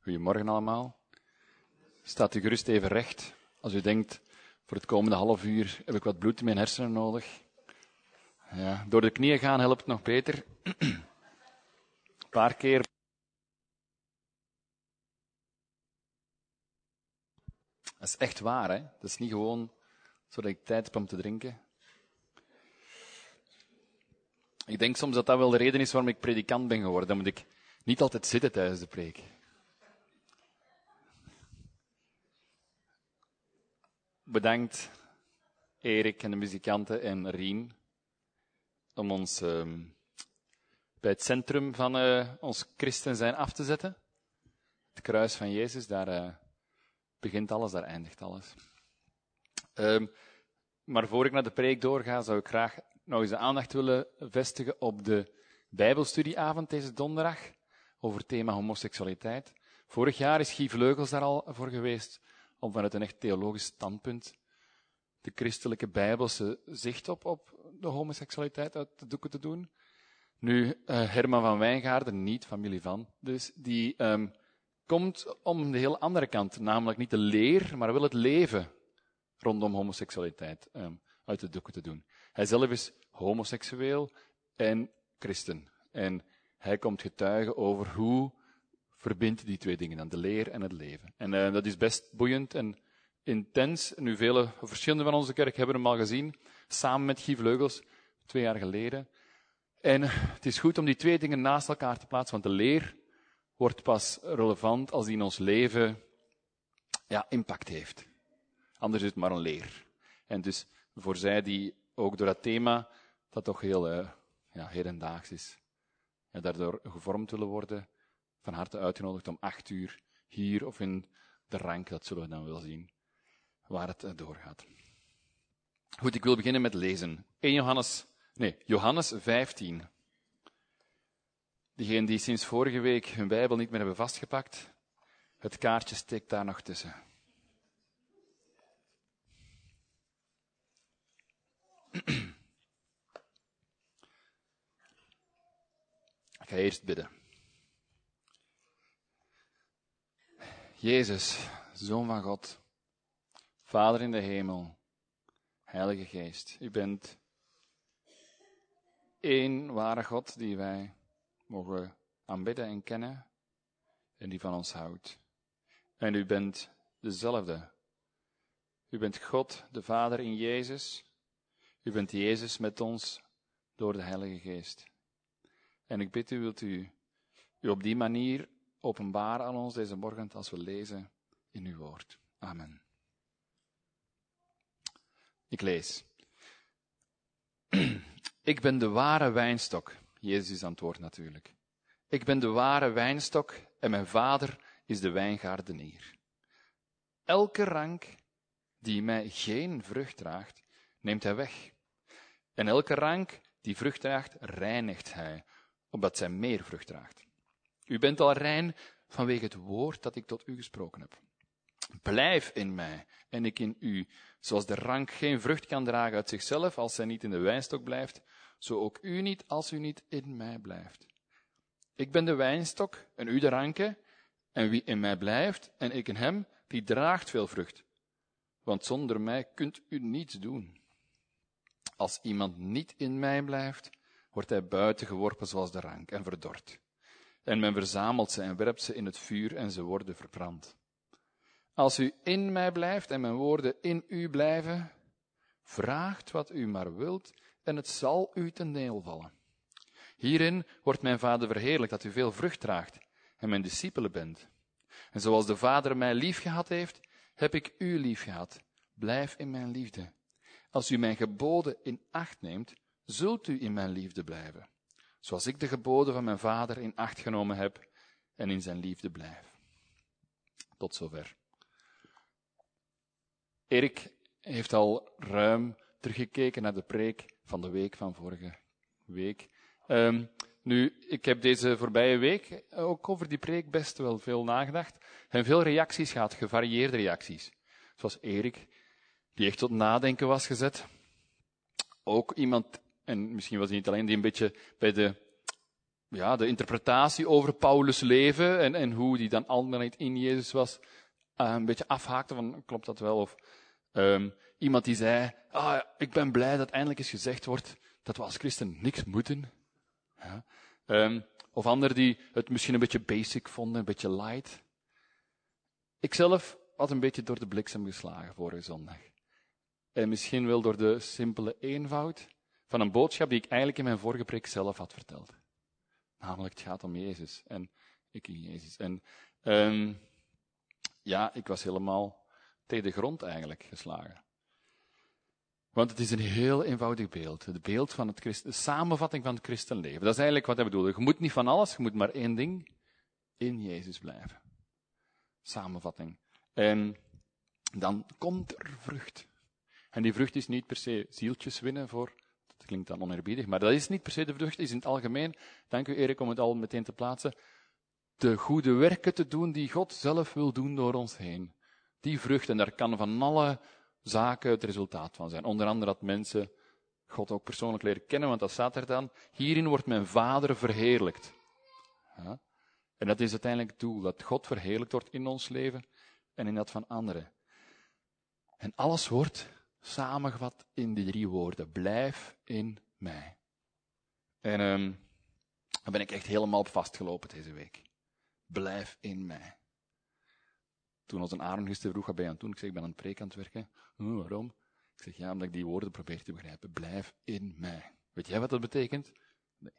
Goedemorgen allemaal. Staat u gerust even recht. Als u denkt, voor het komende half uur heb ik wat bloed in mijn hersenen nodig. Ja, door de knieën gaan helpt nog beter. Een paar keer. Dat is echt waar, hè? Dat is niet gewoon zodat ik tijd heb om te drinken. Ik denk soms dat dat wel de reden is waarom ik predikant ben geworden. Dan moet ik niet altijd zitten tijdens de preek. Bedankt, Erik en de muzikanten en Rien, om ons bij het centrum van ons christen zijn af te zetten. Het kruis van Jezus, daar begint alles, daar eindigt alles. Maar voor ik naar de preek doorga, zou ik graag nog eens de aandacht willen vestigen op de Bijbelstudieavond deze donderdag over het thema homoseksualiteit. Vorig jaar is Guy Vleugels daar al voor geweest om vanuit een echt theologisch standpunt de christelijke Bijbelse zicht op de homoseksualiteit uit de doeken te doen. Nu, Herman van Wijngaarden, niet familie van, dus die komt om de heel andere kant, namelijk niet de leer, maar wel het leven rondom homoseksualiteit uit de doeken te doen. Hij zelf is homoseksueel en christen. En hij komt getuigen over hoe verbindt die twee dingen dan, de leer en het leven. En dat is best boeiend en intens. Nu, vele verschillende van onze kerk hebben hem al gezien, samen met Guy Vleugels, 2 jaar geleden. En het is goed om die twee dingen naast elkaar te plaatsen, want de leer wordt pas relevant als die in ons leven impact heeft. Anders is het maar een leer. En dus voor zij die ook door dat thema, dat toch heel hedendaags is, en daardoor gevormd willen worden, van harte uitgenodigd om 8 uur hier of in de rank, dat zullen we dan wel zien, waar het doorgaat. Goed, ik wil beginnen met lezen. Johannes 15. Diegenen die sinds vorige week hun Bijbel niet meer hebben vastgepakt, het kaartje steekt daar nog tussen. Ik ga eerst bidden. Jezus, Zoon van God, Vader in de hemel, Heilige Geest, u bent één ware God die wij mogen aanbidden en kennen en die van ons houdt. En u bent dezelfde. U bent God, de Vader in Jezus. U bent Jezus met ons door de Heilige Geest. En ik bid u, wilt u op die manier openbaren aan ons deze morgen als we lezen in uw woord. Amen. Ik lees. Ik ben de ware wijnstok. Jezus is aan het woord natuurlijk. Ik ben de ware wijnstok en mijn Vader is de wijngaardenier. Elke rank die mij geen vrucht draagt, neemt hij weg. En elke rank die vrucht draagt, reinigt hij, opdat zij meer vrucht draagt. U bent al rein vanwege het woord dat ik tot u gesproken heb. Blijf in mij en ik in u. Zoals de rank geen vrucht kan dragen uit zichzelf als zij niet in de wijnstok blijft, zo ook u niet als u niet in mij blijft. Ik ben de wijnstok en u de ranken, en wie in mij blijft en ik in hem, die draagt veel vrucht. Want zonder mij kunt u niets doen. Als iemand niet in mij blijft, wordt hij buiten geworpen zoals de rank en verdord. En men verzamelt ze en werpt ze in het vuur en ze worden verbrand. Als u in mij blijft en mijn woorden in u blijven, vraagt wat u maar wilt en het zal u ten deel vallen. Hierin wordt mijn Vader verheerlijkt dat u veel vrucht draagt en mijn discipelen bent. En zoals de Vader mij liefgehad heeft, heb ik u liefgehad. Blijf in mijn liefde. Als u mijn geboden in acht neemt, zult u in mijn liefde blijven. Zoals ik de geboden van mijn Vader in acht genomen heb en in zijn liefde blijf. Tot zover. Erik heeft al ruim teruggekeken naar de preek van de week van vorige week. Nu, ik heb deze voorbije week ook over die preek best wel veel nagedacht en veel reacties gehad, gevarieerde reacties. Zoals Erik, die echt tot nadenken was gezet. Ook iemand, en misschien was hij niet alleen, die een beetje bij de de interpretatie over Paulus' leven en hoe die dan altijd in Jezus was, een beetje afhaakte van, klopt dat wel? Of iemand die zei, ik ben blij dat eindelijk eens gezegd wordt dat we als christen niks moeten. Ja. Of anderen die het misschien een beetje basic vonden, een beetje light. Ikzelf had een beetje door de bliksem geslagen vorige zondag. En misschien wel door de simpele eenvoud van een boodschap die ik eigenlijk in mijn vorige preek zelf had verteld. Namelijk, het gaat om Jezus en ik in Jezus. En ik was helemaal tegen de grond eigenlijk geslagen. Want het is een heel eenvoudig beeld. Het beeld van de samenvatting van het christenleven. Dat is eigenlijk wat hij bedoelde. Je moet niet van alles, je moet maar één ding: in Jezus blijven. Samenvatting. En dan komt er vrucht. En die vrucht is niet per se zieltjes winnen voor, dat klinkt dan oneerbiedig, maar dat is niet per se de vrucht, is in het algemeen, dank u Erik om het al meteen te plaatsen, de goede werken te doen die God zelf wil doen door ons heen. Die vrucht, en daar kan van alle zaken het resultaat van zijn. Onder andere dat mensen God ook persoonlijk leren kennen, want dat staat er dan. Hierin wordt mijn Vader verheerlijkt. Ja? En dat is uiteindelijk het doel, dat God verheerlijkt wordt in ons leven en in dat van anderen. En alles wordt samengevat in die 3 woorden. Blijf in mij. En daar ben ik echt helemaal op vastgelopen deze week. Blijf in mij. Toen onze Aaron gisteren vroeg, wat ben je aan het doen? Ik zeg, ik ben aan het preken aan het werken. Waarom? Ik zeg, ja, omdat ik die woorden probeer te begrijpen. Blijf in mij. Weet jij wat dat betekent? Nee.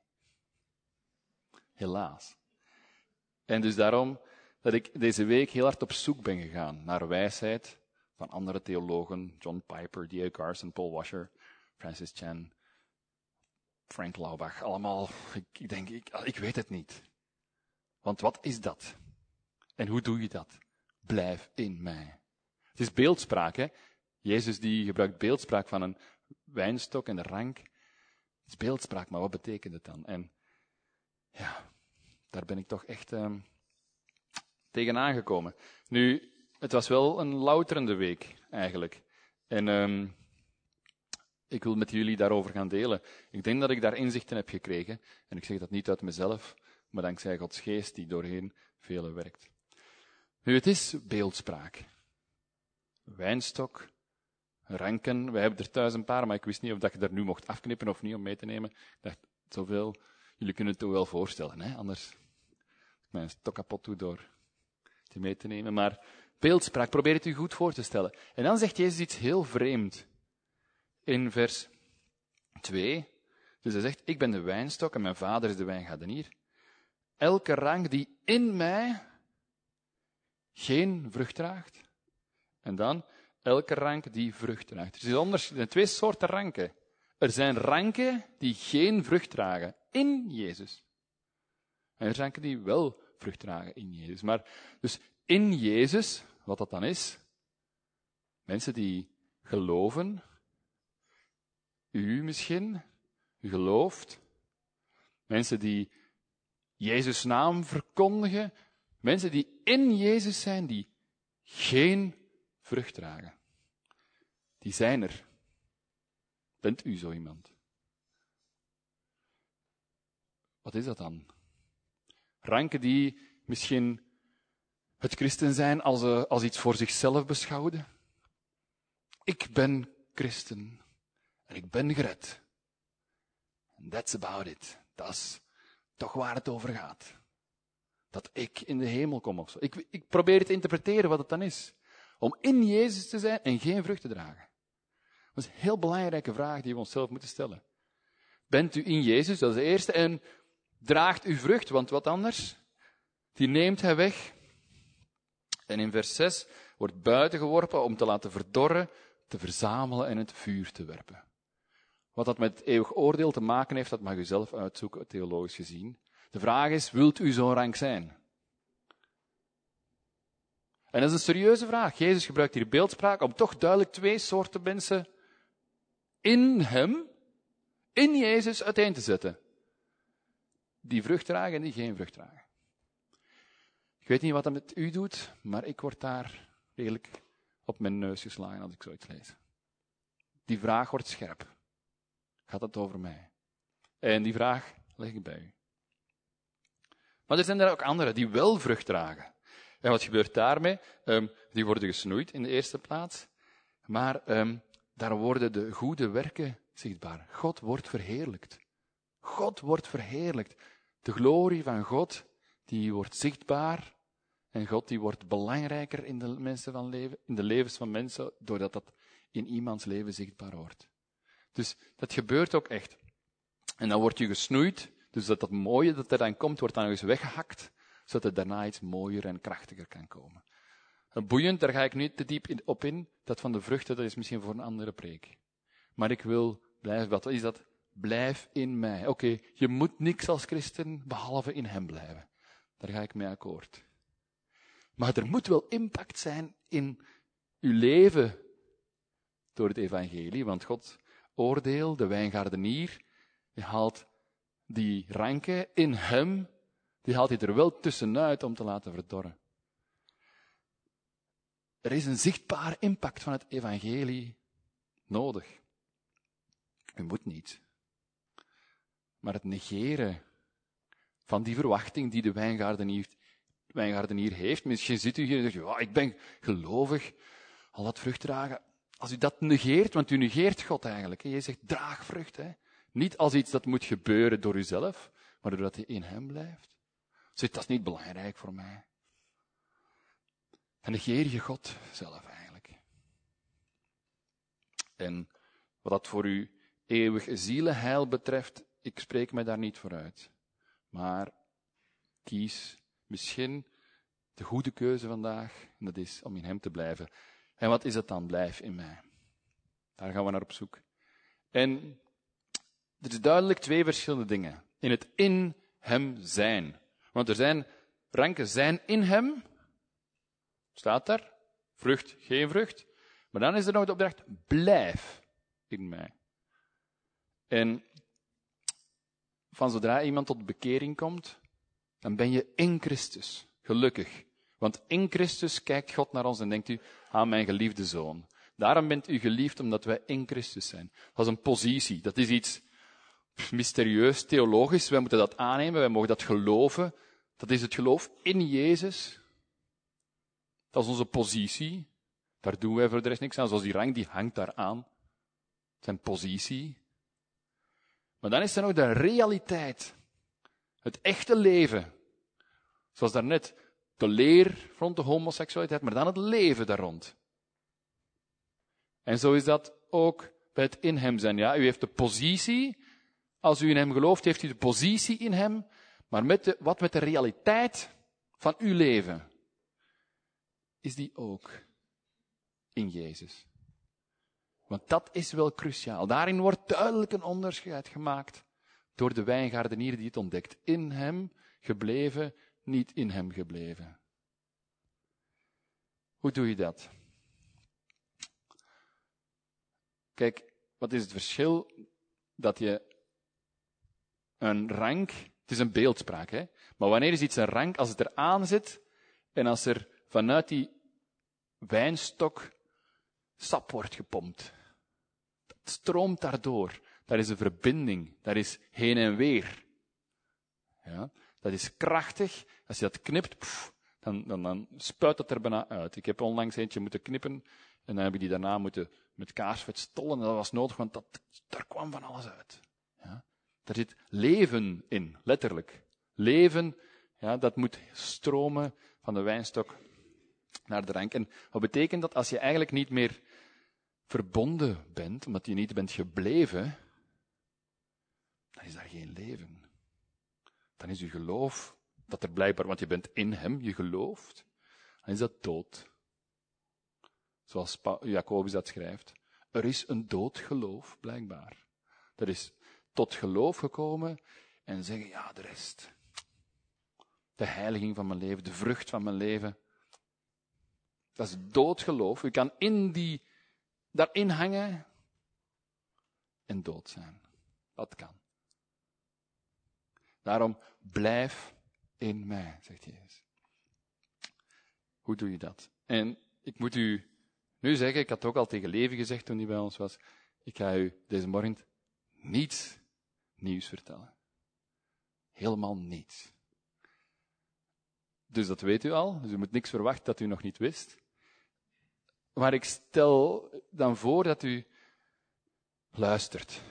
Helaas. En dus daarom dat ik deze week heel hard op zoek ben gegaan naar wijsheid van andere theologen. John Piper, D.A. Carson, Paul Washer, Francis Chan, Frank Laubach. Allemaal, ik denk, ik weet het niet. Want wat is dat? En hoe doe je dat? Blijf in mij. Het is beeldspraak, hè? Jezus die gebruikt beeldspraak van een wijnstok en een rank. Het is beeldspraak, maar wat betekent het dan? En ja, daar ben ik toch echt tegen aangekomen. Nu, het was wel een louterende week, eigenlijk. En ik wil met jullie daarover gaan delen. Ik denk dat ik daar inzichten heb gekregen. En ik zeg dat niet uit mezelf, maar dankzij Gods geest die doorheen velen werkt. Nu, het is beeldspraak. Wijnstok, ranken. Wij hebben er thuis een paar, maar ik wist niet of dat je er nu mocht afknippen of niet om mee te nemen. Ik dacht, zoveel. Jullie kunnen het toch wel voorstellen, hè? Anders ik mijn stok kapot doe door het mee te nemen. Maar beeldspraak, probeer het u goed voor te stellen. En dan zegt Jezus iets heel vreemd. In vers 2. Dus hij zegt, ik ben de wijnstok en mijn Vader is de wijngaardenier. Elke rank die in mij geen vrucht draagt. En dan, elke rank die vrucht draagt. Er zijn 2 soorten ranken. Er zijn ranken die geen vrucht dragen in Jezus. En er zijn ranken die wel vrucht dragen in Jezus. Maar dus in Jezus, wat dat dan is, mensen die geloven, u misschien, u gelooft, mensen die Jezus' naam verkondigen, mensen die in Jezus zijn, die geen vrucht dragen. Die zijn er. Bent u zo iemand? Wat is dat dan? Ranken die misschien het christen zijn als iets voor zichzelf beschouwden? Ik ben christen en ik ben gered. And that's about it. Dat is toch waar het over gaat. Dat ik in de hemel kom of zo. Ik probeer te interpreteren wat het dan is. Om in Jezus te zijn en geen vrucht te dragen. Dat is een heel belangrijke vraag die we onszelf moeten stellen. Bent u in Jezus, dat is de eerste, en draagt u vrucht, want wat anders? Die neemt hij weg. En in vers 6 wordt buiten geworpen om te laten verdorren, te verzamelen en in het vuur te werpen. Wat dat met het eeuwig oordeel te maken heeft, dat mag u zelf uitzoeken, theologisch gezien. De vraag is, wilt u zo'n rank zijn? En dat is een serieuze vraag. Jezus gebruikt hier beeldspraak om toch duidelijk 2 soorten mensen in hem, in Jezus, uiteen te zetten. Die vrucht dragen en die geen vrucht dragen. Ik weet niet wat dat met u doet, maar ik word daar redelijk op mijn neus geslagen als ik zoiets lees. Die vraag wordt scherp. Gaat het over mij? En die vraag leg ik bij u. Maar er zijn er ook anderen die wel vrucht dragen. En wat gebeurt daarmee? Die worden gesnoeid in de eerste plaats. Maar daar worden de goede werken zichtbaar. God wordt verheerlijkt. God wordt verheerlijkt. De glorie van God, die wordt zichtbaar. En God die wordt belangrijker in de levens van mensen, doordat dat in iemands leven zichtbaar wordt. Dus dat gebeurt ook echt. En dan word je gesnoeid, dus dat mooie dat er dan komt, wordt dan nog eens weggehakt, zodat er daarna iets mooier en krachtiger kan komen. Boeiend, daar ga ik niet te diep op in. Dat van de vruchten, dat is misschien voor een andere preek. Maar ik wil blijven, wat is dat? Blijf in mij. Oké, je moet niks als christen, behalve in hem blijven. Daar ga ik mee akkoord. Maar er moet wel impact zijn in uw leven door het evangelie, want God oordeel, de wijngaardenier, die haalt die ranken in hem, die haalt hij er wel tussenuit om te laten verdorren. Er is een zichtbaar impact van het evangelie nodig. U moet niet. Maar het negeren van die verwachting die de wijngaardenier heeft, misschien zit u hier en zegt, ja, ik ben gelovig, al dat vrucht dragen. Als u dat negeert, want u negeert God eigenlijk. Hè? Je zegt, draag vrucht. Hè? Niet als iets dat moet gebeuren door uzelf, maar doordat je in hem blijft. Zegt, dat is niet belangrijk voor mij. Dan negeer je God zelf eigenlijk. En wat dat voor uw eeuwig zielenheil betreft, ik spreek mij daar niet voor uit. Maar kies misschien de goede keuze vandaag, en dat is om in hem te blijven. En wat is het dan? Blijf in mij. Daar gaan we naar op zoek. En er is duidelijk twee verschillende dingen. In het in hem zijn. Want er zijn ranken zijn in hem. Staat daar. Vrucht, geen vrucht. Maar dan is er nog de opdracht, blijf in mij. En van zodra iemand tot bekering komt, dan ben je in Christus. Gelukkig. Want in Christus kijkt God naar ons en denkt u, aan mijn geliefde zoon. Daarom bent u geliefd, omdat wij in Christus zijn. Dat is een positie. Dat is iets mysterieus, theologisch. Wij moeten dat aannemen, wij mogen dat geloven. Dat is het geloof in Jezus. Dat is onze positie. Daar doen wij voor de rest niks aan. Zoals die rang, die hangt daar aan. Zijn positie. Maar dan is er nog de realiteit. Het echte leven. Zoals daarnet de leer rond de homoseksualiteit, maar dan het leven daar rond. En zo is dat ook bij het in hem zijn. Ja, u heeft de positie. Als u in hem gelooft, heeft u de positie in hem. Maar wat met de realiteit van uw leven? Is die ook in Jezus? Want dat is wel cruciaal. Daarin wordt duidelijk een onderscheid gemaakt door de wijngaardenier die het ontdekt. In hem gebleven, niet in hem gebleven. Hoe doe je dat? Kijk, wat is het verschil dat je een rank, het is een beeldspraak, hè? Maar wanneer is iets een rank? Als het eraan zit en als er vanuit die wijnstok sap wordt gepompt. Dat stroomt daardoor. Daar is een verbinding. Daar is heen en weer. Ja? Dat is krachtig. Als je dat knipt, dan spuit dat er bijna uit. Ik heb onlangs eentje moeten knippen en dan heb ik die daarna moeten met kaarsvet stollen. En dat was nodig, want daar kwam van alles uit. Ja? Daar zit leven in, letterlijk. Leven, ja, dat moet stromen van de wijnstok naar de rank. En wat betekent dat? Als je eigenlijk niet meer verbonden bent, omdat je niet bent gebleven, dan is daar geen leven. Dan is je geloof, dat er blijkbaar, want je bent in hem, je gelooft, dan is dat dood. Zoals Jacobus dat schrijft. Er is een dood geloof, blijkbaar. Er is tot geloof gekomen en zeggen, ja, de rest. De heiliging van mijn leven, de vrucht van mijn leven. Dat is dood geloof. U kan daarin hangen en dood zijn. Dat kan. Daarom blijf in mij, zegt Jezus. Hoe doe je dat? En ik moet u nu zeggen, ik had ook al tegen Levi gezegd toen hij bij ons was, ik ga u deze morgen niets nieuws vertellen. Helemaal niets. Dus dat weet u al, dus u moet niks verwachten dat u nog niet wist. Maar ik stel dan voor dat u luistert.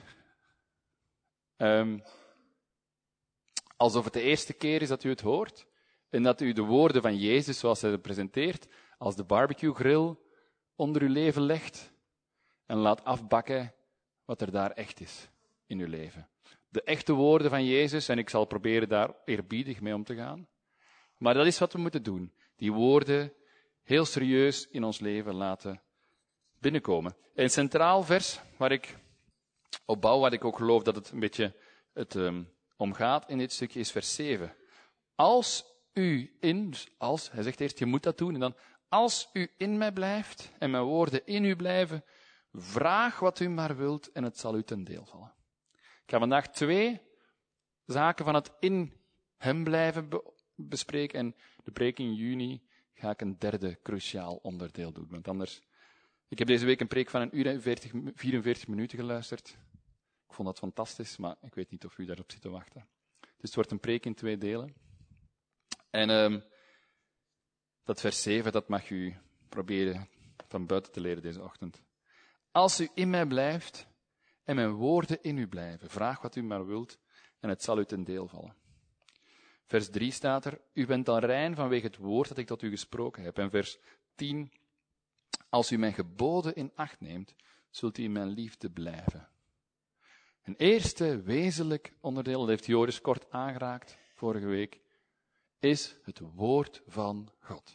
Alsof het de eerste keer is dat u het hoort. En dat u de woorden van Jezus, zoals hij het presenteert, als de barbecue grill onder uw leven legt. En laat afbakken wat er daar echt is in uw leven. De echte woorden van Jezus, en ik zal proberen daar eerbiedig mee om te gaan. Maar dat is wat we moeten doen. Die woorden heel serieus in ons leven laten binnenkomen. Een centraal vers waar ik op bouw, wat ik ook geloof dat het een beetje om gaat in dit stukje, is vers 7. Als u dus als, hij zegt eerst, je moet dat doen, en dan, als u in mij blijft en mijn woorden in u blijven, vraag wat u maar wilt en het zal u ten deel vallen. Ik ga vandaag 2 zaken van het in hem blijven bespreken en de preek in juni ga ik een 3e cruciaal onderdeel doen, want anders... Ik heb deze week een preek van 1 uur en 44 minuten geluisterd. Ik vond dat fantastisch, maar ik weet niet of u daarop zit te wachten. Dus het wordt een preek in 2 delen. En dat vers 7, dat mag u proberen van buiten te leren deze ochtend. Als u in mij blijft en mijn woorden in u blijven, vraag wat u maar wilt en het zal u ten deel vallen. Vers 3 staat er, u bent dan rein vanwege het woord dat ik tot u gesproken heb. En vers 10, als u mijn geboden in acht neemt, zult u in mijn liefde blijven. Een eerste wezenlijk onderdeel, dat heeft Joris kort aangeraakt vorige week, is het woord van God.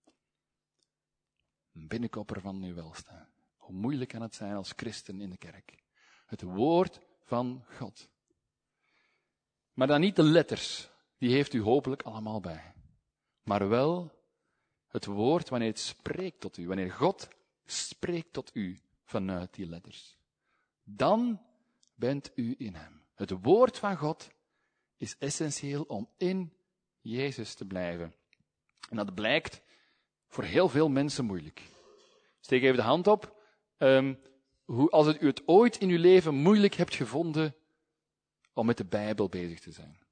Een binnenkopper van uw welstaan. Hoe moeilijk kan het zijn als christen in de kerk? Het woord van God. Maar dan niet de letters, die heeft u hopelijk allemaal bij. Maar wel het woord wanneer het spreekt tot u, wanneer God spreekt tot u vanuit die letters. Dan bent u in hem. Het woord van God is essentieel om in Jezus te blijven. En dat blijkt voor heel veel mensen moeilijk. Steek even de hand op. Als u het ooit in uw leven moeilijk hebt gevonden om met de Bijbel bezig te zijn.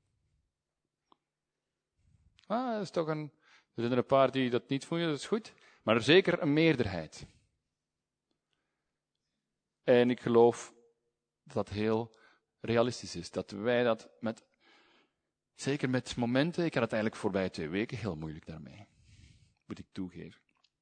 Dat is toch er zijn er een paar die dat niet voelen, dat is goed. Maar er is zeker een meerderheid. En ik geloof dat dat heel realistisch is. Dat wij dat zeker met momenten, ik had het eigenlijk voorbij 2 weken heel moeilijk daarmee. Moet ik toegeven.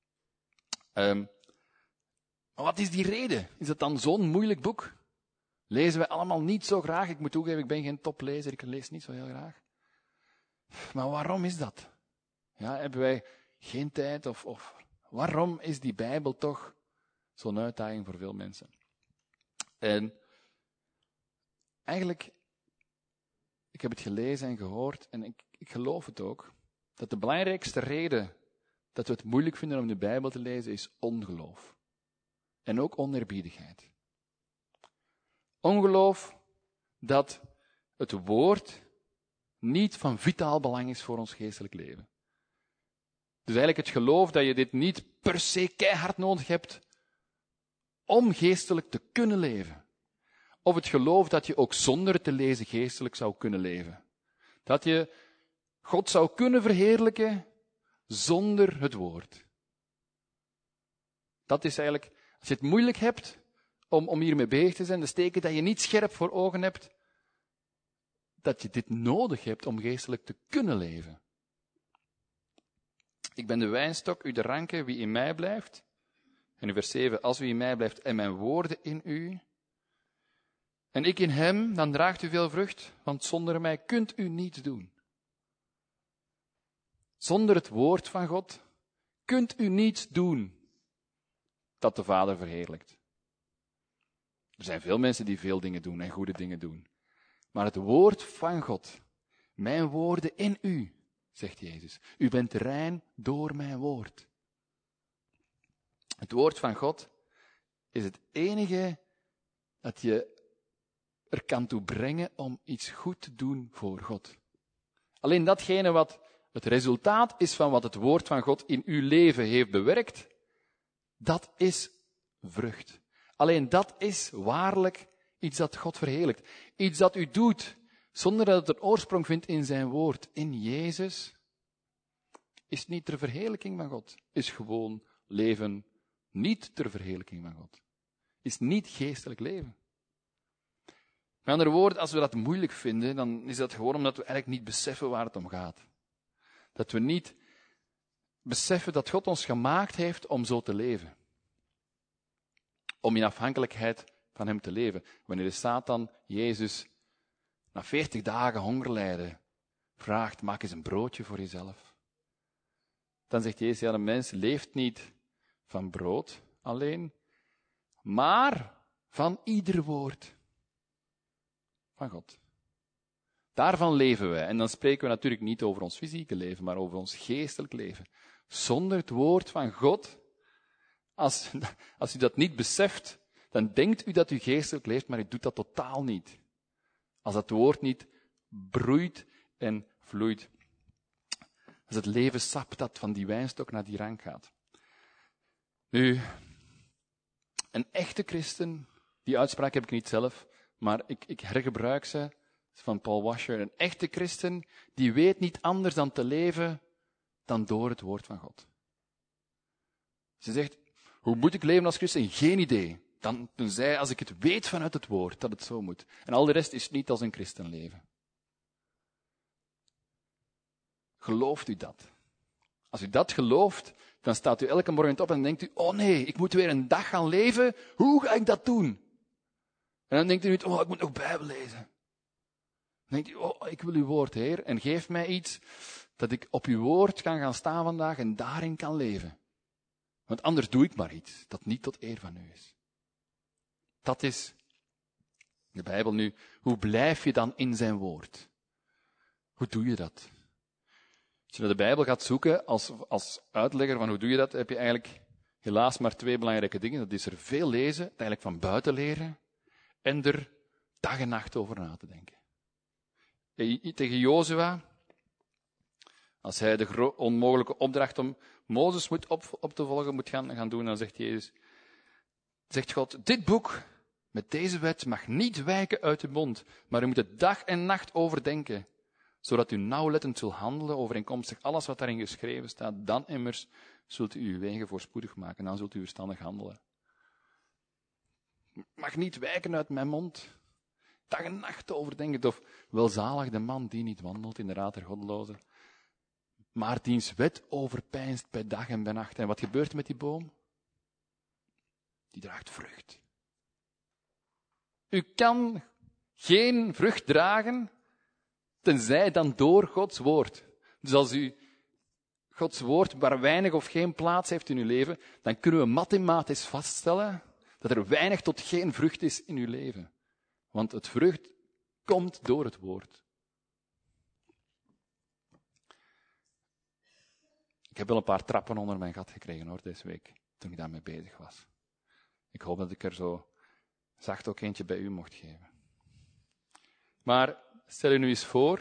Maar wat is die reden? Is het dan zo'n moeilijk boek? Lezen wij allemaal niet zo graag? Ik moet toegeven, ik ben geen toplezer, ik lees niet zo heel graag. Maar waarom is dat? Ja, hebben wij geen tijd of waarom is die Bijbel toch zo'n uitdaging voor veel mensen? En eigenlijk, ik heb het gelezen en gehoord en ik geloof het ook, dat de belangrijkste reden dat we het moeilijk vinden om de Bijbel te lezen is ongeloof. En ook oneerbiedigheid. Ongeloof dat het woord niet van vitaal belang is voor ons geestelijk leven. Dus eigenlijk het geloof dat je dit niet per se keihard nodig hebt om geestelijk te kunnen leven. Of het geloof dat je ook zonder het te lezen geestelijk zou kunnen leven. Dat je God zou kunnen verheerlijken zonder het woord. Dat is eigenlijk, als je het moeilijk hebt om hiermee bezig te zijn, dat betekent dat je niet scherp voor ogen hebt dat je dit nodig hebt om geestelijk te kunnen leven. Ik ben de wijnstok, u de ranken, wie in mij blijft. En in vers 7, als u in mij blijft en mijn woorden in u, en ik in hem, dan draagt u veel vrucht, want zonder mij kunt u niets doen. Zonder het woord van God kunt u niets doen dat de Vader verheerlijkt. Er zijn veel mensen die veel dingen doen en goede dingen doen. Maar het woord van God, mijn woorden in u, zegt Jezus. U bent rein door mijn woord. Het woord van God is het enige dat je er kan toe brengen om iets goed te doen voor God. Alleen datgene wat het resultaat is van wat het woord van God in uw leven heeft bewerkt, dat is vrucht. Alleen dat is waarlijk iets dat God verheerlijkt. Iets dat u doet zonder dat het een oorsprong vindt in zijn woord, in Jezus. is niet ter verheerlijking van God. Is gewoon leven niet ter verheerlijking van God. Is niet geestelijk leven. Met andere woorden, als we dat moeilijk vinden, dan is dat gewoon omdat we eigenlijk niet beseffen waar het om gaat. Dat we niet beseffen dat God ons gemaakt heeft om zo te leven. Om in afhankelijkheid van hem te leven. Wanneer de Satan Jezus na 40 dagen hongerlijden vraagt, maak eens een broodje voor jezelf. Dan zegt Jezus, ja, de mens leeft niet van brood alleen, maar van ieder woord van God. Daarvan leven wij. En dan spreken we natuurlijk niet over ons fysieke leven, maar over ons geestelijk leven. Zonder het woord van God, als u dat niet beseft, dan denkt u dat u geestelijk leeft, maar u doet dat totaal niet. Als dat woord niet broeit en vloeit. Als het levenssap dat van die wijnstok naar die rank gaat. Nu, een echte christen, die uitspraak heb ik niet zelf, maar ik hergebruik ze, van Paul Washer. Een echte christen, die weet niet anders dan te leven dan door het woord van God. Ze zegt, hoe moet ik leven als christen? Geen idee. Dan tenzij als ik het weet vanuit het woord, dat het zo moet. En al de rest is niet als een christen leven. Gelooft u dat? Als u dat gelooft, dan staat u elke morgen op en denkt u, oh nee, ik moet weer een dag gaan leven. Hoe ga ik dat doen? En dan denkt u niet, oh, ik moet nog Bijbel lezen. Dan denkt u, oh, ik wil uw woord, Heer, en geef mij iets dat ik op uw woord kan gaan staan vandaag en daarin kan leven. Want anders doe ik maar iets dat niet tot eer van u is. Dat is de Bijbel nu. Hoe blijf je dan in zijn woord? Hoe doe je dat? Als je naar de Bijbel gaat zoeken als uitlegger van hoe doe je dat, heb je eigenlijk helaas maar 2 belangrijke dingen. Dat is er veel lezen, het eigenlijk van buiten leren, en er dag en nacht over na te denken. Tegen Jozua, als hij de onmogelijke opdracht om Mozes op te volgen moet gaan doen, dan zegt God, dit boek met deze wet mag niet wijken uit uw mond, maar u moet het dag en nacht overdenken, zodat u nauwlettend zult handelen overeenkomstig alles wat daarin geschreven staat. Dan immers zult u uw wegen voorspoedig maken, dan zult u verstandig handelen. Mag niet wijken uit mijn mond. Dag en nacht overdenken. Of welzalig de man die niet wandelt in de raad der goddelozen, maar diens wet overpeinst bij dag en bij nacht. En wat gebeurt er met die boom? Die draagt vrucht. U kan geen vrucht dragen, tenzij dan door Gods woord. Dus als u Gods woord maar weinig of geen plaats heeft in uw leven, dan kunnen we mathematisch vaststellen dat er weinig tot geen vrucht is in uw leven. Want het vrucht komt door het woord. Ik heb wel een paar trappen onder mijn gat gekregen hoor, deze week, toen ik daarmee bezig was. Ik hoop dat ik er zo zacht ook eentje bij u mocht geven. Maar stel je nu eens voor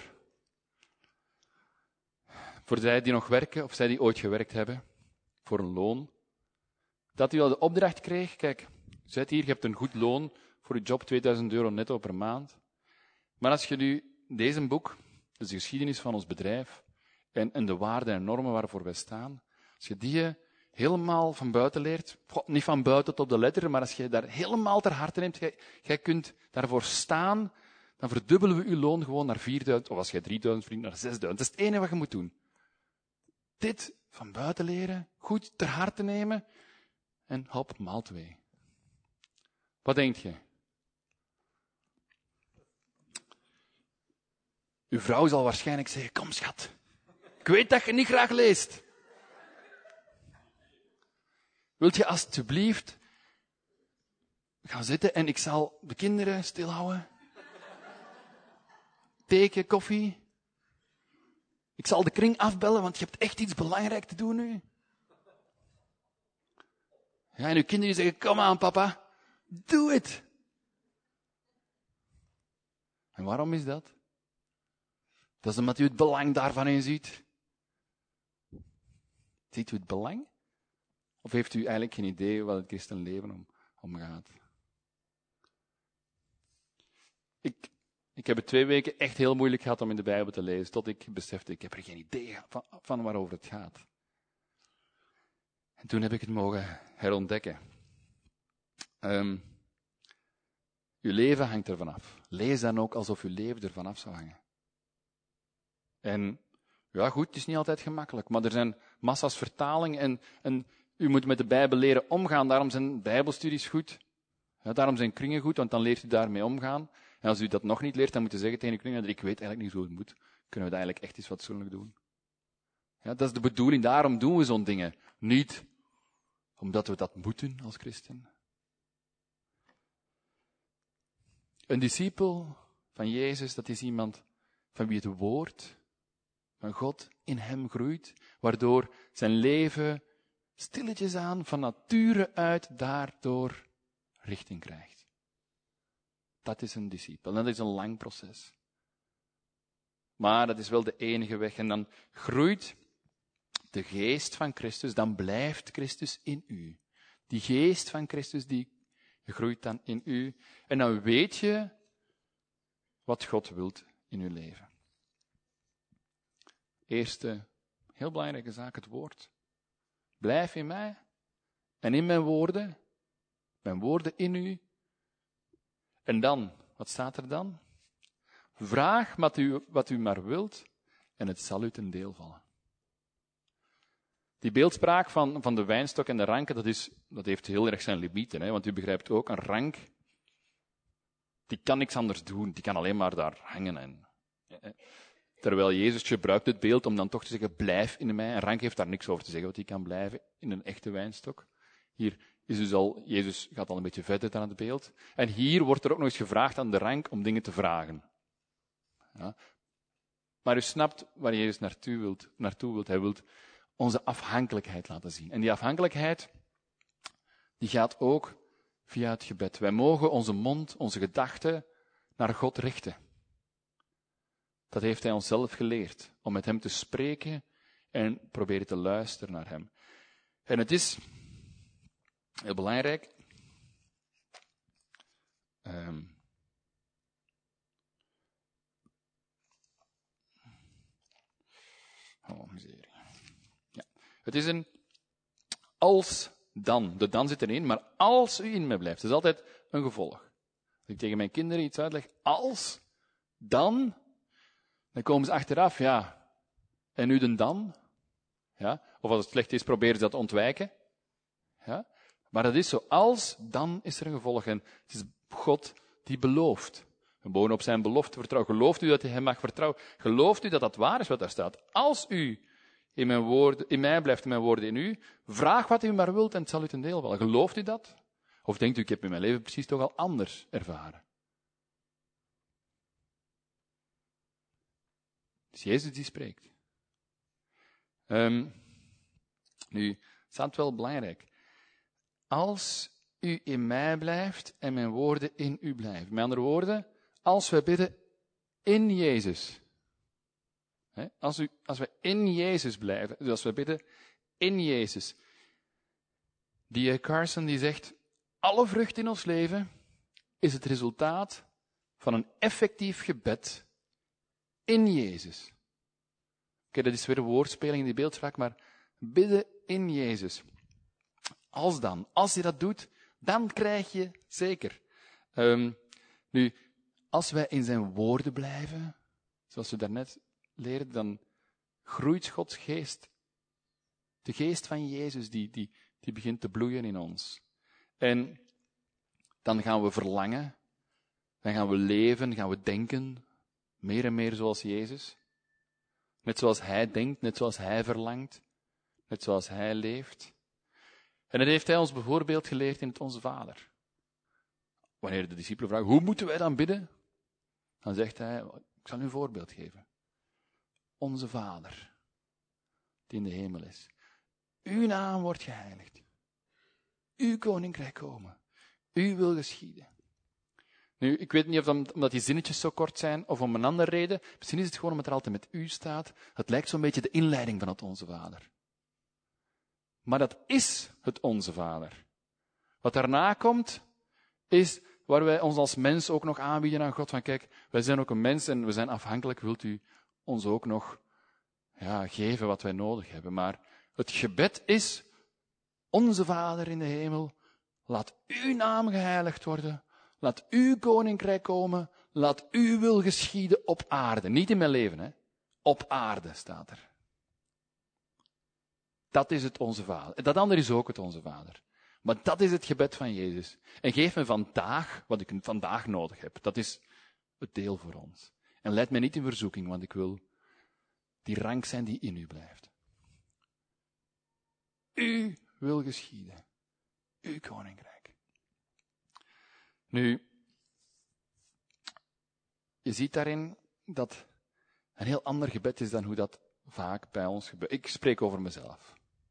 zij die nog werken, of zij die ooit gewerkt hebben, voor een loon, dat u al de opdracht kreeg, kijk, u zit hier, je hebt een goed loon voor uw job, €2000 netto per maand. Maar als je nu deze boek, dus de geschiedenis van ons bedrijf, en de waarden en normen waarvoor wij staan, als je die helemaal van buiten leert, niet van buiten tot de letter, maar als je daar helemaal ter harte neemt, jij kunt daarvoor staan, dan verdubbelen we uw loon gewoon naar 4000, of als jij 3000 verdient, naar 6000. Dat is het enige wat je moet doen. Dit van buiten leren, goed ter harte nemen, en hop, maal 2. Wat denk je? Uw vrouw zal waarschijnlijk zeggen, kom schat, ik weet dat je niet graag leest. Wilt je alstublieft gaan zitten en ik zal de kinderen stilhouden? Theekje, koffie. Ik zal de kring afbellen, want je hebt echt iets belangrijk te doen nu. Ja, en uw kinderen zeggen, kom aan papa, doe het. En waarom is dat? Dat is omdat u het belang daarvan inziet. Ziet u het belang? Of heeft u eigenlijk geen idee wat het christenleven om gaat? Ik heb het 2 weken echt heel moeilijk gehad om in de Bijbel te lezen, tot ik besefte, ik heb er geen idee van waarover het gaat. En toen heb ik het mogen herontdekken. Uw leven hangt ervan af. Lees dan ook alsof uw leven ervan af zou hangen. En ja, goed, het is niet altijd gemakkelijk, maar er zijn massa's vertalingen en u moet met de Bijbel leren omgaan. Daarom zijn Bijbelstudies goed. Ja, daarom zijn kringen goed, want dan leert u daarmee omgaan. En als u dat nog niet leert, dan moet u zeggen tegen de kringen, ik weet eigenlijk niet hoe het moet. Kunnen we dat eigenlijk echt iets fatsoenlijk doen? Ja, dat is de bedoeling, daarom doen we zo'n dingen. Niet omdat we dat moeten als christen. Een discipel van Jezus, dat is iemand van wie het woord van God in hem groeit, waardoor zijn leven stilletjes aan, van nature uit, daardoor richting krijgt. Dat is een discipel. En dat is een lang proces. Maar dat is wel de enige weg. En dan groeit de geest van Christus, dan blijft Christus in u. Die geest van Christus, die groeit dan in u. En dan weet je wat God wilt in uw leven. Eerste, heel belangrijke zaak, het woord. Blijf in mij en in mijn woorden in u. En dan, wat staat er dan? Vraag wat u maar wilt en het zal u ten deel vallen. Die beeldspraak van de wijnstok en de ranken, dat heeft heel erg zijn limieten. Hè? Want u begrijpt ook, een rank, die kan niks anders doen. Die kan alleen maar daar hangen. Terwijl Jezus gebruikt het beeld om dan toch te zeggen, blijf in mij. Een rank heeft daar niks over te zeggen, want die kan blijven in een echte wijnstok. Hier is dus Jezus gaat al een beetje verder dan het beeld. En hier wordt er ook nog eens gevraagd aan de rank om dingen te vragen. Ja. Maar u snapt waar Jezus naartoe wilt. Hij wil onze afhankelijkheid laten zien. En die afhankelijkheid, die gaat ook via het gebed. Wij mogen onze mond, onze gedachten naar God richten. Dat heeft hij ons zelf geleerd, om met hem te spreken en proberen te luisteren naar hem. En het is heel belangrijk. Miserie. Ja. Het is een als dan. De dan zit erin, maar als u in mij blijft. Het is altijd een gevolg. Als ik tegen mijn kinderen iets uitleg, als, dan komen ze achteraf, ja. En nu dan? Ja. Of als het slecht is, proberen ze dat te ontwijken. Ja. Maar dat is zo. Als, dan is er een gevolg. En het is God die belooft. We mogen op zijn belofte vertrouwen. Gelooft u dat hij hem mag vertrouwen? Gelooft u dat dat waar is wat daar staat? Als u in mij blijft en mijn woorden in u, vraag wat u maar wilt en het zal u ten deel vallen. Gelooft u dat? Of denkt u, ik heb in mijn leven precies toch al anders ervaren? Het is Jezus die spreekt. Nu, het staat wel belangrijk. Als u in mij blijft en mijn woorden in u blijven. Met andere woorden, als we bidden in Jezus. Als we in Jezus blijven, dus als we bidden in Jezus. Die Carson die zegt, alle vrucht in ons leven is het resultaat van een effectief gebed in Jezus. Oké, dat is weer een woordspeling in die beeldspraak, maar bidden in Jezus. Als je dat doet, dan krijg je zeker. Nu, als wij in zijn woorden blijven, zoals we daarnet leerden, dan groeit Gods geest. De geest van Jezus, die begint te bloeien in ons. En dan gaan we verlangen, dan gaan we leven, gaan we denken, meer en meer zoals Jezus. Net zoals hij denkt, net zoals hij verlangt, net zoals hij leeft. En dat heeft hij ons bijvoorbeeld geleerd in het Onze Vader. Wanneer de discipelen vragen, hoe moeten wij dan bidden? Dan zegt hij, ik zal u een voorbeeld geven. Onze Vader, die in de hemel is. Uw naam wordt geheiligd. Uw koninkrijk komen. Uw wil geschieden. Nu, ik weet niet of omdat die zinnetjes zo kort zijn, of om een andere reden. Misschien is het gewoon omdat er altijd met u staat. Het lijkt zo'n beetje de inleiding van het Onze Vader. Maar dat is het Onze Vader. Wat daarna komt, is waar wij ons als mens ook nog aanbieden aan God. Van kijk, wij zijn ook een mens en we zijn afhankelijk. Wilt u ons ook nog geven wat wij nodig hebben. Maar het gebed is, onze Vader in de hemel, laat uw naam geheiligd worden. Laat uw koninkrijk komen. Laat uw wil geschieden op aarde. Niet in mijn leven, hè. Op aarde staat er. Dat is het onze Vader. Dat andere is ook het onze Vader. Maar dat is het gebed van Jezus. En geef me vandaag wat ik vandaag nodig heb. Dat is het deel voor ons. En leid mij niet in verzoeking, want ik wil die rank zijn die in u blijft. U wil geschieden. Uw koninkrijk. Nu, je ziet daarin dat een heel ander gebed is dan hoe dat vaak bij ons gebeurt. Ik spreek over mezelf.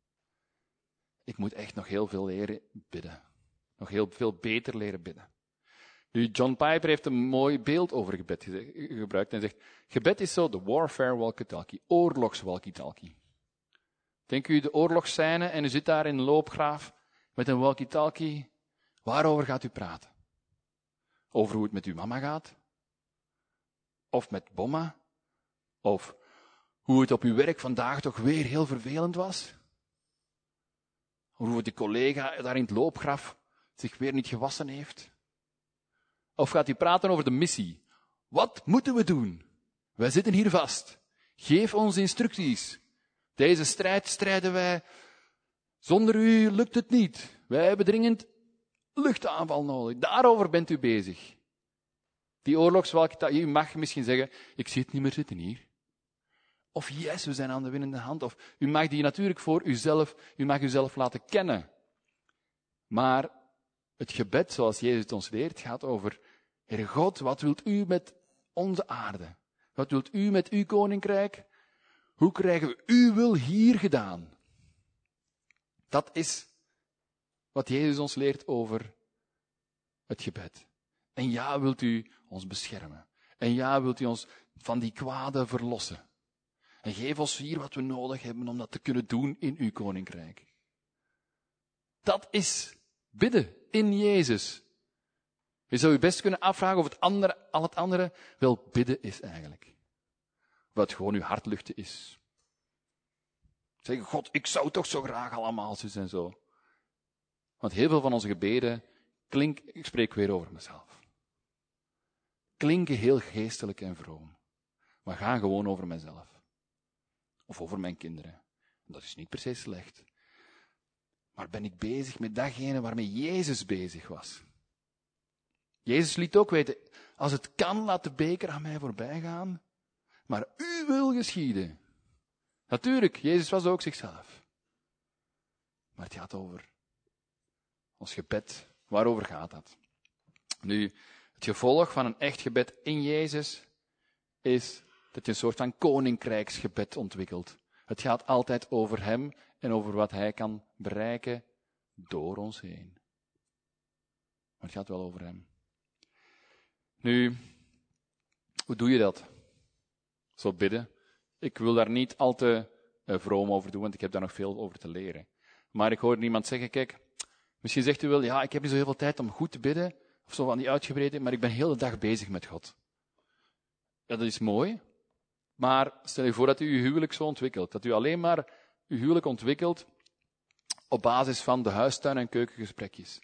Ik moet echt nog heel veel leren bidden. Nog heel veel beter leren bidden. Nu, John Piper heeft een mooi beeld over gebed gebruikt en zegt, gebed is zo de warfare walkie-talkie, oorlogs walkie-talkie. Denk u de oorlogsscène en u zit daar in een loopgraaf met een walkie-talkie. Waarover gaat u praten? Over hoe het met uw mama gaat? Of met bomma? Of hoe het op uw werk vandaag toch weer heel vervelend was? Hoe die collega daar in het loopgraf zich weer niet gewassen heeft? Of gaat u praten over de missie? Wat moeten we doen? Wij zitten hier vast. Geef ons instructies. Deze strijd strijden wij. Zonder u lukt het niet. Wij hebben dringend luchtaanval nodig. Daarover bent u bezig. Die oorlogswalkie, u mag misschien zeggen, ik zie het niet meer zitten hier. Of yes, we zijn aan de winnende hand. Of u mag die natuurlijk voor uzelf, u mag uzelf laten kennen. Maar het gebed, zoals Jezus het ons leert, gaat over, Heere God, wat wilt u met onze aarde? Wat wilt u met uw koninkrijk? Hoe krijgen we uw wil hier gedaan? Dat is wat Jezus ons leert over het gebed. En ja, wilt u ons beschermen. En ja, wilt u ons van die kwade verlossen. En geef ons hier wat we nodig hebben om dat te kunnen doen in uw koninkrijk. Dat is bidden in Jezus. Je zou je best kunnen afvragen of al het andere wel bidden is eigenlijk. Wat gewoon uw hart luchten is. Zeggen, God, ik zou toch zo graag allemaal zus en zo. Want heel veel van onze gebeden ik spreek weer over mezelf. Klinken heel geestelijk en vroom. Maar gaan gewoon over mezelf. Of over mijn kinderen. Dat is niet per se slecht. Maar ben ik bezig met datgene waarmee Jezus bezig was? Jezus liet ook weten, als het kan, laat de beker aan mij voorbij gaan. Maar u wil geschieden. Natuurlijk, Jezus was ook zichzelf. Maar het gaat over ons gebed. Waarover gaat dat? Nu, het gevolg van een echt gebed in Jezus is dat je een soort van koninkrijksgebed ontwikkelt. Het gaat altijd over hem en over wat hij kan bereiken door ons heen. Maar het gaat wel over hem. Nu, hoe doe je dat? Zo bidden. Ik wil daar niet al te vroom over doen, want ik heb daar nog veel over te leren. Maar ik hoorde iemand zeggen, kijk, misschien zegt u wel, ja, ik heb niet zo heel veel tijd om goed te bidden, of zo van die uitgebreide, maar ik ben heel de dag bezig met God. Ja, dat is mooi. Maar stel je voor dat u uw huwelijk zo ontwikkelt. Dat u alleen maar uw huwelijk ontwikkelt op basis van de huistuin- en keukengesprekjes.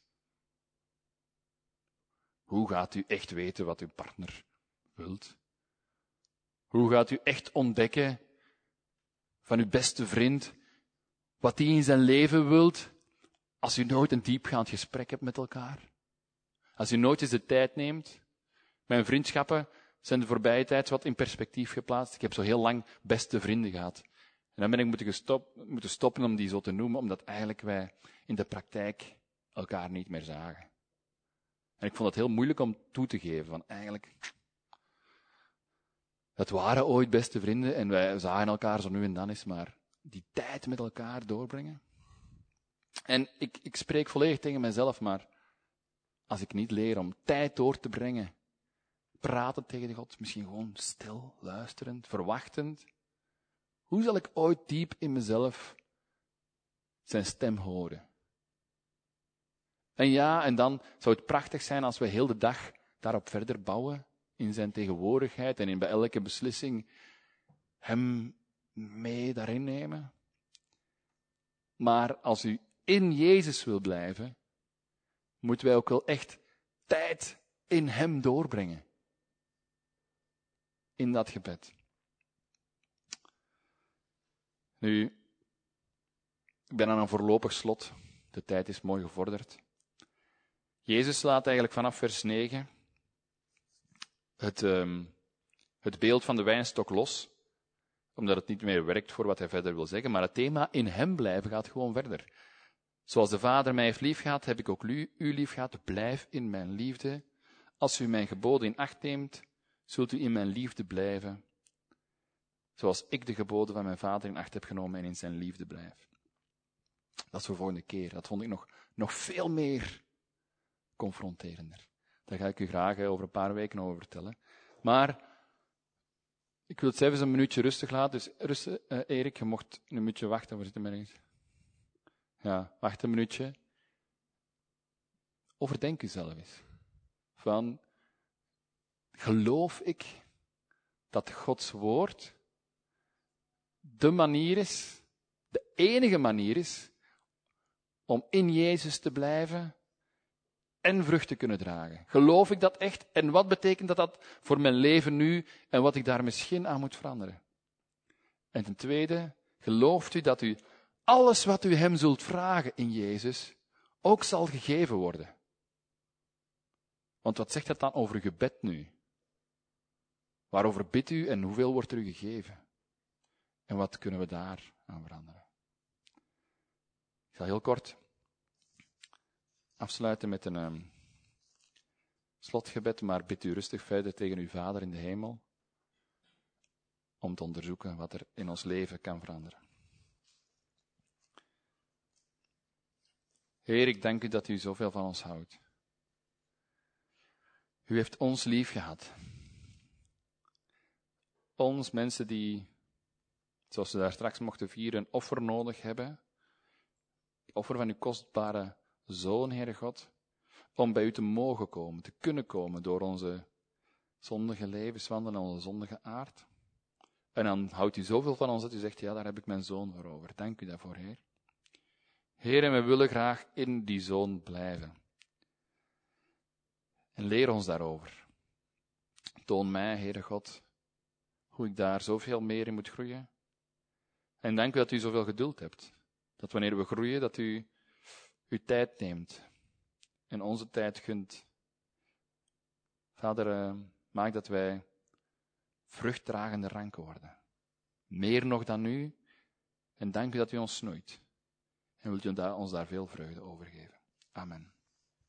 Hoe gaat u echt weten wat uw partner wilt? Hoe gaat u echt ontdekken van uw beste vriend wat die in zijn leven wilt als u nooit een diepgaand gesprek hebt met elkaar? Als u nooit eens de tijd neemt? Mijn vriendschappen zijn de voorbije tijd wat in perspectief geplaatst. Ik heb zo heel lang beste vrienden gehad. En dan ben ik moeten stoppen om die zo te noemen, omdat eigenlijk wij in de praktijk elkaar niet meer zagen. En ik vond het heel moeilijk om toe te geven, van eigenlijk, het waren ooit beste vrienden en wij zagen elkaar zo nu en dan eens, maar die tijd met elkaar doorbrengen. En ik spreek volledig tegen mezelf, maar als ik niet leer om tijd door te brengen, praten tegen God, misschien gewoon stil, luisterend, verwachtend, hoe zal ik ooit diep in mezelf zijn stem horen? En ja, en dan zou het prachtig zijn als we heel de dag daarop verder bouwen, in zijn tegenwoordigheid en bij elke beslissing hem mee daarin nemen. Maar als u in Jezus wil blijven, moeten wij ook wel echt tijd in hem doorbrengen. In dat gebed. Nu, ik ben aan een voorlopig slot. De tijd is mooi gevorderd. Jezus laat eigenlijk vanaf vers 9 het beeld van de wijnstok los, omdat het niet meer werkt voor wat hij verder wil zeggen, maar het thema in hem blijven gaat gewoon verder. Zoals de Vader mij heeft liefgehad, heb ik ook u liefgehad. Blijf in mijn liefde. Als u mijn geboden in acht neemt, zult u in mijn liefde blijven, zoals ik de geboden van mijn Vader in acht heb genomen en in zijn liefde blijf. Dat is voor de volgende keer. Dat vond ik nog veel meer confronterender. Daar ga ik u graag over een paar weken over vertellen. Maar ik wil het even een minuutje rustig laten. Dus rustig, Erik, je mocht een minuutje wachten. Waar zit hem ergens? Ja, wacht een minuutje. Overdenk uzelf eens. Van, geloof ik dat Gods woord de manier is, de enige manier is, om in Jezus te blijven en vrucht te kunnen dragen? Geloof ik dat echt? En wat betekent dat voor mijn leven nu en wat ik daar misschien aan moet veranderen? En ten tweede, gelooft u dat u alles wat u hem zult vragen in Jezus ook zal gegeven worden? Want wat zegt dat dan over uw gebed nu? Waarover bidt u en hoeveel wordt er u gegeven? En wat kunnen we daar aan veranderen? Ik ga heel kort afsluiten met een slotgebed, maar bid u rustig verder tegen uw Vader in de hemel om te onderzoeken wat er in ons leven kan veranderen. Heer, ik dank u dat u zoveel van ons houdt. U heeft ons lief gehad. Ons mensen die, zoals we daar straks mochten vieren, een offer nodig hebben. Het offer van uw kostbare Zoon, Heere God, om bij u te mogen komen, te kunnen komen door onze zondige levenswandel en onze zondige aard. En dan houdt u zoveel van ons dat u zegt, ja, daar heb ik mijn Zoon voor over. Dank u daarvoor, Heer. Heer, en we willen graag in die Zoon blijven. En leer ons daarover. Toon mij, Heere God, hoe ik daar zoveel meer in moet groeien. En dank u dat u zoveel geduld hebt. Dat wanneer we groeien, dat u uw tijd neemt en onze tijd gunt. Vader, maak dat wij vruchtdragende ranken worden. Meer nog dan nu. En dank u dat u ons snoeit. En wilt u ons daar veel vreugde over geven. Amen.